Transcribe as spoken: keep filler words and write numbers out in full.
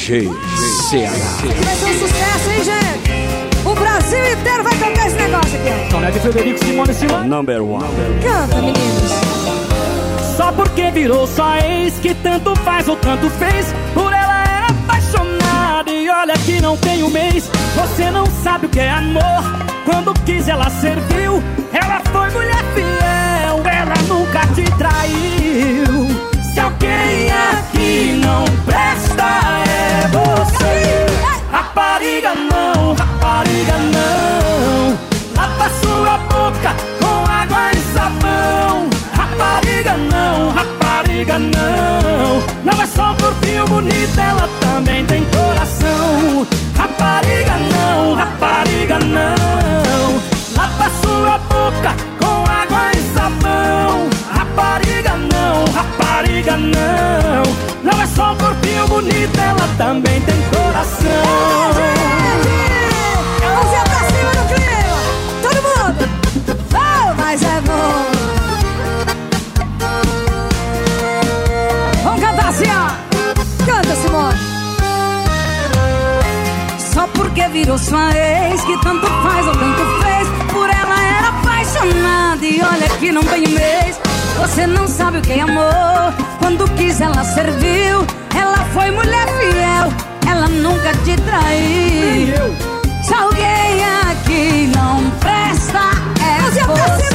J Ceará. Vai ser um sucesso, hein, gente? O Brasil inteiro vai cantar esse negócio aqui. Não é de Frederico Simone Simone. Number one. Canta, meninos. Só porque virou sua ex, que tanto faz ou tanto fez. Por ela era apaixonada e olha que não tem um mês. Você não sabe o que é amor. Quando quis ela serviu. Ela foi mulher fiel, ela nunca te traiu. Se alguém aqui não presta é você. Rapariga não, rapariga não. Lava sua boca com água e sabão. Rapariga não, rapariga não. Não é só um corpinho bonito, ela também tem coração. Rapariga não, rapariga não. Lava sua boca com água e sabão. Rapariga não, rapariga não. Não é só um corpinho bonito, ela também tem coração. Mãozinha pra cima do clima. Todo mundo. Oh, mas é bom. Vamos cantar assim, ó. Canta, Simone. Só porque virou sua ex, que tanto faz ou tanto fez. Por ela era apaixonada e olha que não tem um mês. Você não sabe o que é amor. Quando quis ela serviu. Ela foi mulher fiel, ela nunca te traiu. Se alguém aqui não presta é você.